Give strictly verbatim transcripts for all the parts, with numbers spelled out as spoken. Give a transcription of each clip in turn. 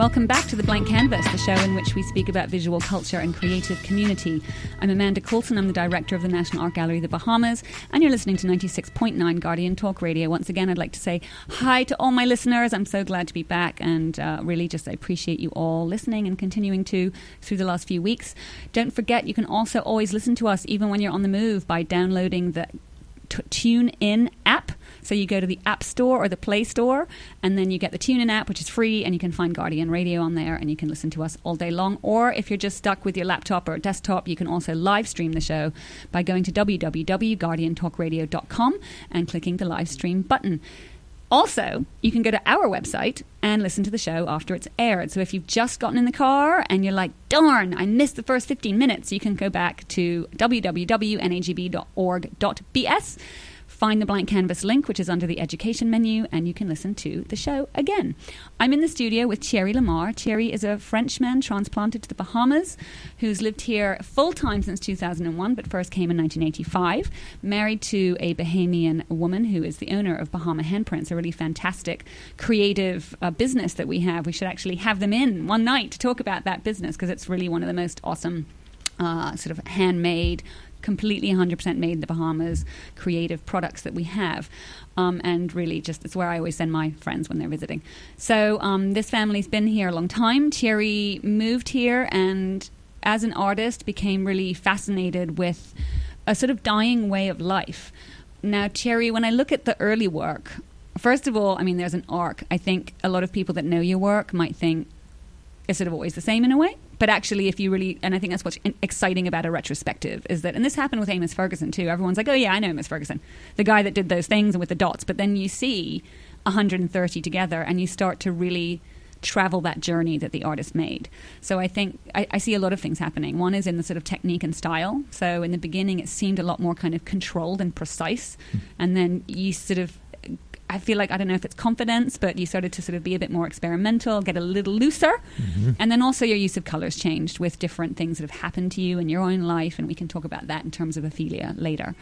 Welcome back to The Blank Canvas, the show in which we speak about visual culture and creative community. I'm Amanda Coulson, I'm the director of the National Art Gallery of the Bahamas, and you're listening to ninety-six point nine Guardian Talk Radio. Once again, I'd like to say hi to all my listeners. I'm so glad to be back, and uh, really just I appreciate you all listening and continuing to through the last few weeks. Don't forget, you can also always listen to us even when you're on the move by downloading the t- TuneIn app. So you go to the App Store or the Play Store, and then you get the TuneIn app, which is free, and you can find Guardian Radio on there, and you can listen to us all day long. Or if you're just stuck with your laptop or desktop, you can also live stream the show by going to w w w dot guardian talk radio dot com and clicking the live stream button. Also, you can go to our website and listen to the show after it's aired. So if you've just gotten in the car and you're like, darn, I missed the first fifteen minutes, you can go back to w w w dot n a g b dot org dot b s. Find the Blank Canvas link, which is under the education menu, and you can listen to the show again. I'm in the studio with Thierry Lamar. Thierry is a Frenchman transplanted to the Bahamas who's lived here full-time since two thousand one, but first came in nineteen eighty-five. Married to a Bahamian woman who is the owner of Bahama Handprints, a really fantastic creative uh, business that we have. We should actually have them in one night to talk about that business because it's really one of the most awesome uh, sort of handmade, completely one hundred percent made in the Bahamas creative products that we have. Um, and really just it's where I always send my friends when they're visiting. So um, this family's been here a long time. Thierry moved here and as an artist became really fascinated with a sort of dying way of life. Now, Thierry, when I look at the early work, first of all, I mean, there's an arc. I think a lot of people that know your work might think it's sort of always the same in a way. But actually, if you really, and I think that's what's exciting about a retrospective, is that, and this happened with Amos Ferguson too, everyone's like, oh yeah, I know Amos Ferguson, the guy that did those things and with the dots. But then you see one hundred thirty together and you start to really travel that journey that the artist made. So I think, I, I see a lot of things happening. One is in the sort of technique and style. So in the beginning, it seemed a lot more kind of controlled and precise. Mm. And then you sort of, I feel like, I don't know if it's confidence, but you started to sort of be a bit more experimental, get a little looser. Mm-hmm. And then also your use of colours changed with different things that have happened to you in your own life. And we can talk about that in terms of Ophelia later.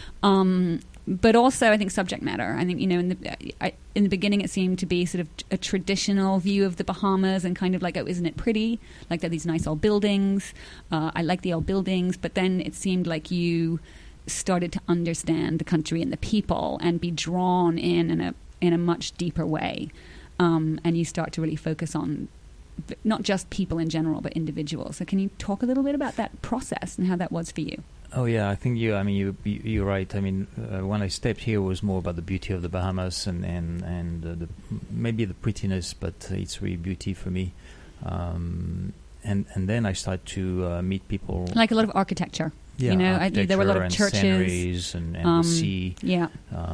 Um, but also, I think subject matter. I think, you know, in the I, in the beginning, it seemed to be sort of a traditional view of the Bahamas and kind of like, oh, isn't it pretty? Like, there are these nice old buildings. Uh, I like the old buildings. But then it seemed like you started to understand the country and the people and be drawn in in a in a much deeper way, um, and you start to really focus on not just people in general but individuals. So can you talk a little bit about that process and how that was for you? Oh yeah, I think you. I mean, you, you you're right. I mean, uh, when I stepped here, it was more about the beauty of the Bahamas and and and uh, the, maybe the prettiness, but it's really beauty for me. Um, and and then I started to uh, meet people, like a lot of architecture. Yeah, you know, I, there were a lot of churches and, and um, the sea. Yeah,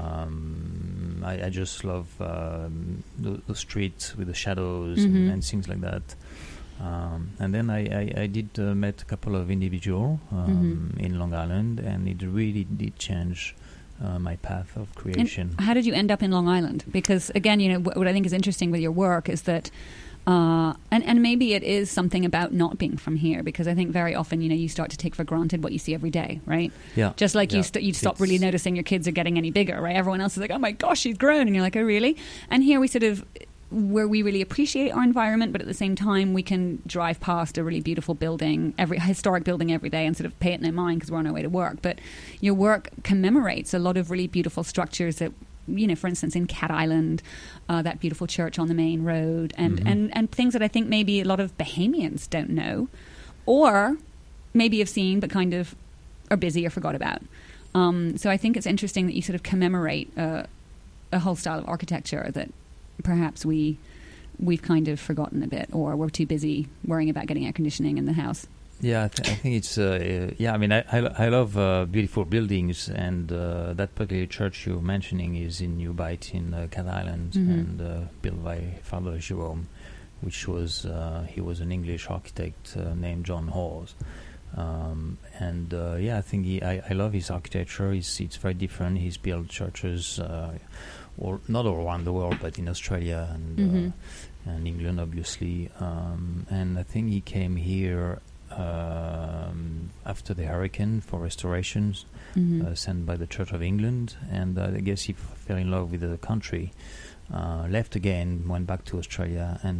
um, I, I just love um, the, the streets with the shadows mm-hmm. and, and things like that. Um, and then I, I, I did uh, met a couple of individuals um, mm-hmm. in Long Island, and it really did change uh, my path of creation. And how did you end up in Long Island? Because again, you know, wh- what I think is interesting with your work is that. Uh, and, and maybe it is something about not being from here, because I think very often, you know, you start to take for granted what you see every day, right? Yeah. Just like yeah. you, st- you stop really noticing your kids are getting any bigger, right? Everyone else is like, oh my gosh, she's grown. And you're like, oh, really? And here we sort of, where we really appreciate our environment, but at the same time, we can drive past a really beautiful building, every historic building every day and sort of pay it no mind because we're on our way to work. But your work commemorates a lot of really beautiful structures that, you know, for instance, in Cat Island, uh, that beautiful church on the main road, and, mm-hmm. and, and things that I think maybe a lot of Bahamians don't know, or maybe have seen but kind of are busy or forgot about. Um, so I think it's interesting that you sort of commemorate uh, a whole style of architecture that perhaps we, we've kind of forgotten a bit, or we're too busy worrying about getting air conditioning in the house. Yeah, I, th- I think it's, uh, yeah, I mean, I, I, I love uh, beautiful buildings, and uh, that particular church you're mentioning is in New Bight in uh, Cat Island, mm-hmm. and uh, built by Father Jerome, which was, uh, he was an English architect uh, named John Hawes. Um, and uh, yeah, I think he, I, I love his architecture. It's, it's very different. He's built churches, uh, or not all around the world, but in Australia and, mm-hmm. uh, and England, obviously. Um, and I think he came here Um, after the hurricane for restorations, mm-hmm. uh, sent by the Church of England, and uh, I guess he f- fell in love with the country, uh, left again, went back to Australia, and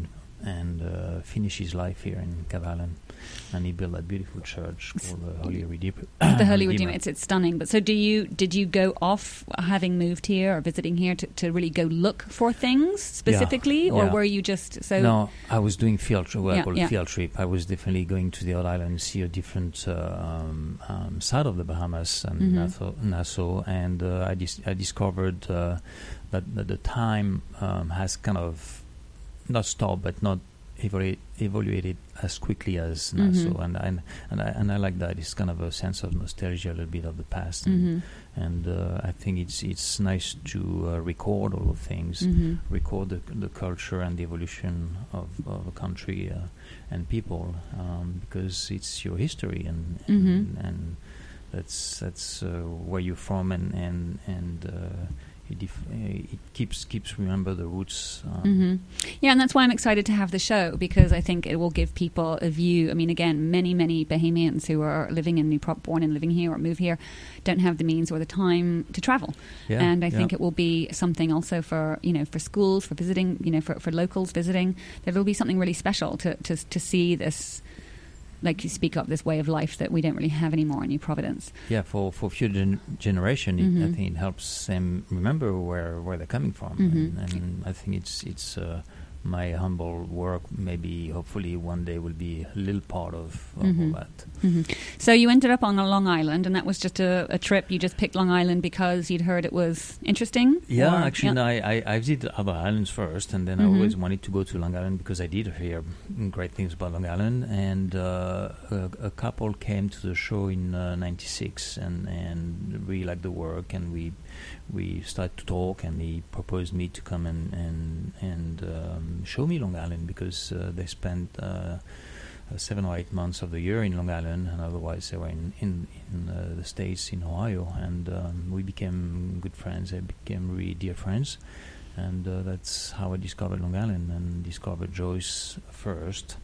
and uh, finished his life here in Cavallen. And he built that beautiful church called the Holy Redeemer. The Holy Redeemer. It's, it's stunning. But so, do you? Did you go off, having moved here or visiting here, to, to really go look for things specifically, yeah, or yeah. were you just so? No, I was doing field trip. What yeah, I call yeah. field trip. I was definitely going to the odd island, see a different uh, um, um, side of the Bahamas and mm-hmm. Nassau, Nassau, and uh, I, dis- I discovered uh, that, that the time um, has kind of not stopped, but not Evolu- evaluated as quickly as Nassau, mm-hmm. and, and and I and I like that. It's kind of a sense of nostalgia, a little bit of the past, and, mm-hmm. and uh, I think it's it's nice to uh, record all the things, mm-hmm. record the the culture and the evolution of, of a country uh, and people, um, because it's your history, and mm-hmm. and, and that's that's uh, where you're from, and and and. Uh, It, def- uh, it keeps keeps remember the roots. Um, mm-hmm. Yeah, and that's why I'm excited to have the show, because I think it will give people a view. I mean, again, many, many Bahamians who are living in Newport, born and living here or move here, don't have the means or the time to travel. Yeah, and I yeah. think it will be something also for, you know, for schools, for visiting, you know, for, for locals visiting. There will be something really special to, to, to see this, like you speak of, this way of life that we don't really have anymore in New Providence. Yeah, for for future gen- generation, it, mm-hmm. I think it helps them remember where, where they're coming from, mm-hmm. and, and I think it's it's uh, my humble work. Maybe hopefully one day will be a little part of, of mm-hmm. all that. Mm-hmm. So you ended up on a Long Island, and that was just a, a trip. You just picked Long Island because you'd heard it was interesting? Yeah, or, actually, yeah. I, I I visited other islands first, and then mm-hmm. I always wanted to go to Long Island because I did hear great things about Long Island. And uh, a, a couple came to the show in uh, ninety-six and, and really liked the work, and we we started to talk, and he proposed me to come and and, and um, show me Long Island, because uh, they spent uh, uh, seven or eight months of the year in Long Island, and otherwise they were in in, in uh, the States, in Ohio, and um, we became good friends. They became really dear friends, and uh, that's how I discovered Long Island and discovered Joyce first,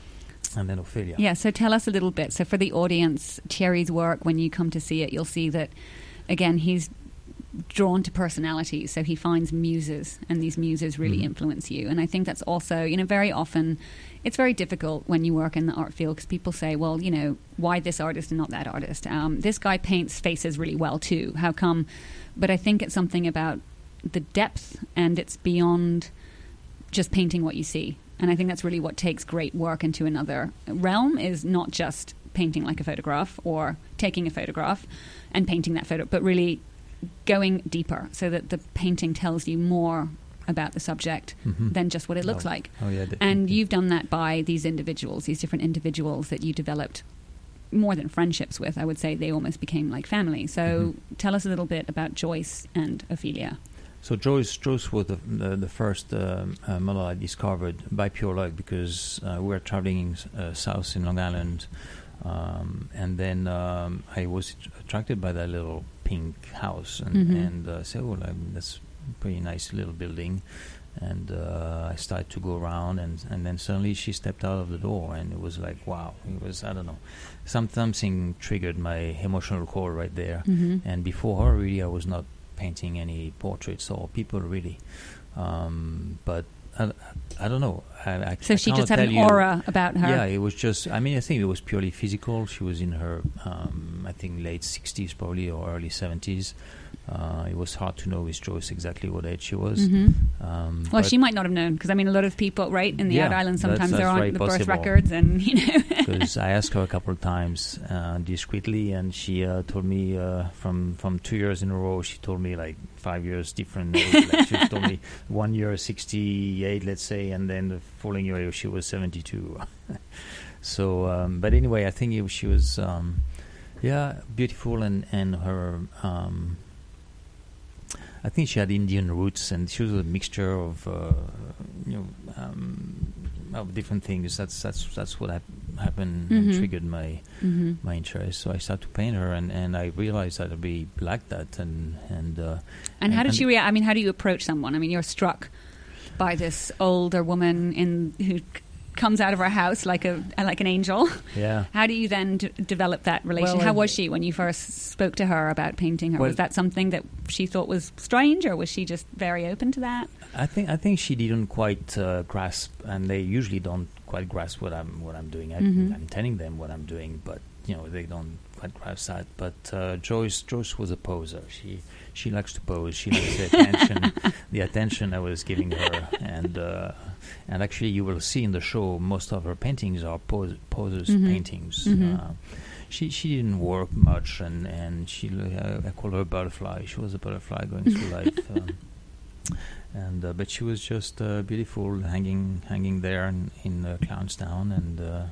and then Ophelia. Yeah, so tell us a little bit. So for the audience, Thierry's work, when you come to see it, you'll see that, again, he's drawn to personality, so he finds muses, and these muses really mm-hmm. influence you. And I think that's also, you know, very often it's very difficult when you work in the art field, because people say, well, you know, why this artist and not that artist? Um, this guy paints faces really well too, how come? But I think it's something about the depth, and it's beyond just painting what you see. And I think that's really what takes great work into another realm, is not just painting like a photograph or taking a photograph and painting that photo, but really going deeper, so that the painting tells you more about the subject mm-hmm. than just what it looks oh. like. Oh, yeah, definitely. And you've done that by these individuals, these different individuals that you developed more than friendships with. I would say they almost became like family. So mm-hmm. tell us a little bit about Joyce and Ophelia. So Joyce, Joyce was the, the, the first um, uh, model I discovered by pure luck, because uh, we were traveling uh, south in Long Island, um, and then um, I was attracted by that little pink house, and, mm-hmm. and uh, said, "Oh, um, that's a pretty nice little building." And uh, I started to go around, and, and then suddenly she stepped out of the door, and it was like, wow! It was, I don't know, some, something triggered my emotional core right there. Mm-hmm. And before her, really, I was not painting any portraits or people, really. Um, but I, I don't know. I, I, so I she just had an you, aura about her. Yeah, it was just, I mean, I think it was purely physical. She was in her, um, I think, late sixties probably, or early seventies. Uh, it was hard to know with Joyce exactly what age she was. Mm-hmm. Um, well, she might not have known, because I mean, a lot of people, right, in the yeah, Out Islands, sometimes that's, there that's aren't the birth possible. records, and you know. Because I asked her a couple of times uh, discreetly, and she uh, told me uh, from from two years in a row, she told me like five years different. Like she told me one year sixty-eight, let's say, and then the following year she was seventy-two. So, um, but anyway, I think it, she was, um, yeah, beautiful, and and her. Um, I think she had Indian roots, and she was a mixture of, uh, you know, um, of different things. That's that's that's what hap- happened mm-hmm. and triggered my mm-hmm. my interest. So I started to paint her, and, and I realized that I'd be like that. And and uh, and how and did she react? I mean, how do you approach someone? I mean, you're struck by this older woman in who comes out of her house like a like an angel. Yeah. How do you then d- develop that relation? Well, How uh, was she when you first spoke to her about painting her? Well, was that something that she thought was strange, or was she just very open to that? I think I think she didn't quite uh, grasp, and they usually don't quite grasp what I'm what I'm doing. I, Mhm. I'm telling them what I'm doing, but you know they don't quite grasp that. But uh, Joyce Joyce was a poser. She she likes to pose. She likes the attention, the attention I was giving her, and uh, and actually you will see in the show most of her paintings are pose, posers Mhm. paintings. Mhm. Uh, she she didn't work much, and and she uh, I call her a butterfly. She was a butterfly going through life. Um, And uh, but she was just uh, beautiful, hanging hanging there in, in uh, Clownstown, and uh,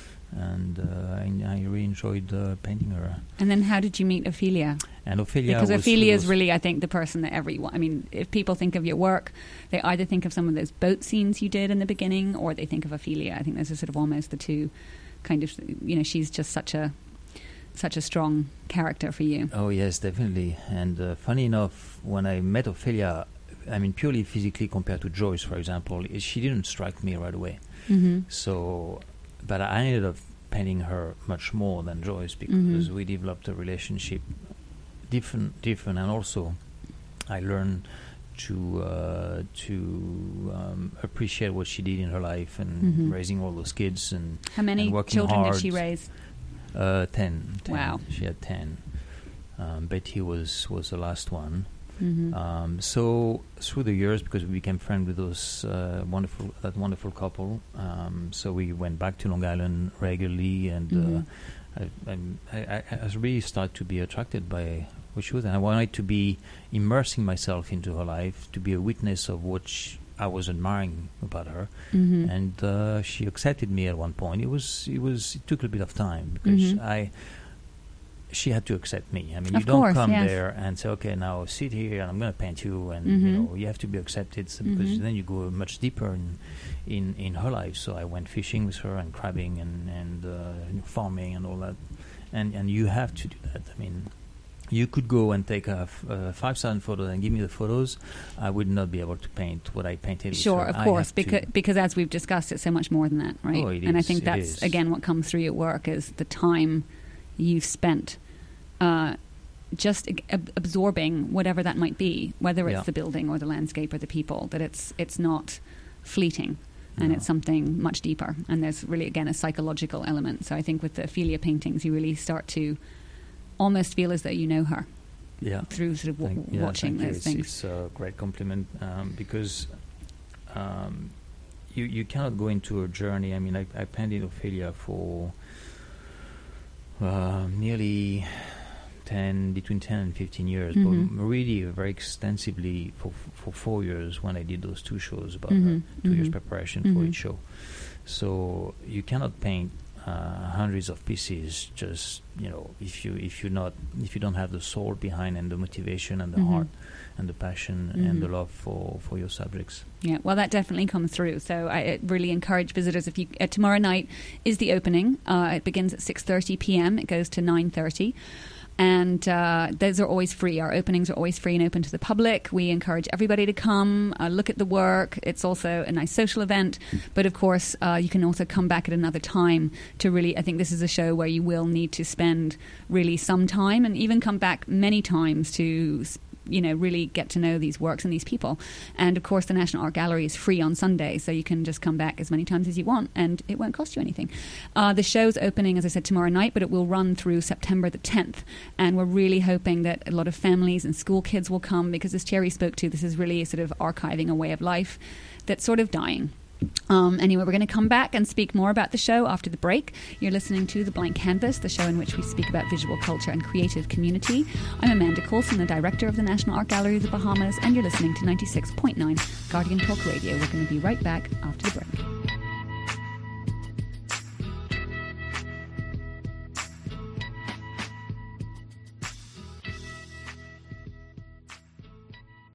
and uh, I, I really enjoyed uh, painting her. And then how did you meet Ophelia? And Ophelia Because was Ophelia is was really, I think, the person that everyone... I mean, if people think of your work, they either think of some of those boat scenes you did in the beginning, or they think of Ophelia. I think those are sort of almost the two kind of... You know, she's just such a such a strong character for you. Oh yes, definitely. And uh, funny enough, when I met Ophelia, I mean, purely physically compared to Joyce, for example, i- she didn't strike me right away. Mm-hmm. So, but I ended up painting her much more than Joyce because Mhm. we developed a relationship different, different, and also I learned to uh, to um, appreciate what she did in her life and Mhm. raising all those kids and How many and working children hard. did she raise? Uh, ten, ten. Wow. She had ten. Um, Betty was was the last one. Mm-hmm. Um, so through the years, because we became friends with those uh, wonderful that wonderful couple, um, so we went back to Long Island regularly, and Mhm. uh, I, I'm- I, I, I really started to be attracted by what she was, and I wanted to be immersing myself into her life, to be a witness of what sh I was admiring about her, Mm-hmm. and uh, she accepted me at one point. It was it was it took a bit of time because Mhm. I. She had to accept me. I mean, Of you don't course, come yes. there and say, "Okay, now sit here, and I'm going to paint you." And Mhm. you know, you have to be accepted so because Mhm. then you go much deeper in, in in her life. So I went fishing with her and crabbing and and uh, farming and all that, and and you have to do that. I mean, you could go and take a f- uh, five thousand photos and give me the photos. I would not be able to paint what I painted. with Sure, her. of I course, have because to- because as we've discussed, it's so much more than that, right? Oh, it and I is, think it that's is. again what comes through your work is the time you've spent uh, just ab- absorbing whatever that might be, whether it's Yeah. the building or the landscape or the people. That it's it's not fleeting. And No. it's something much deeper. And there's really, again, a psychological element. So I think with the Ophelia paintings, you really start to almost feel as though you know her yeah. through sort of w- Thank- yeah, watching thank you. those It's, things. it's a great compliment um, because um, you you cannot go into a journey. I mean, I, I painted Ophelia for uh, nearly ten, between ten and fifteen years, Mhm. but really very extensively for for four years when I did those two shows, about Mhm, uh, two years mhm. preparation for Mhm. each show. So you cannot paint uh, hundreds of pieces just you know if you if you not if you don't have the soul behind and the motivation and the Mhm. heart and the passion and the Mhm. love for for your subjects. Yeah, well, that definitely comes through. So I uh, really encourage visitors. If you uh, tomorrow night is the opening. Uh, it begins at six thirty p.m. It goes to nine thirty. And uh, those are always free. Our openings are always free and open to the public. We encourage everybody to come, uh, look at the work. It's also a nice social event. But of course, uh, you can also come back at another time to really, I think this is a show where you will need to spend really some time and even come back many times to you know, really get to know these works and these people. And of course, the National Art Gallery is free on Sunday, so you can just come back as many times as you want, and it won't cost you anything. Uh, the show's opening, as I said, tomorrow night, but it will run through September the tenth. And we're really hoping that a lot of families and school kids will come, because as Thierry spoke to, this is really sort of archiving a way of life that's sort of dying. Um, anyway, we're going to come back and speak more about the show after the break. You're listening to The Blank Canvas, the show in which we speak about visual culture and creative community. I'm Amanda Coulson, the director of the National Art Gallery of the Bahamas, and you're listening to ninety-six point nine Guardian Talk Radio. We're going to be right back after the break.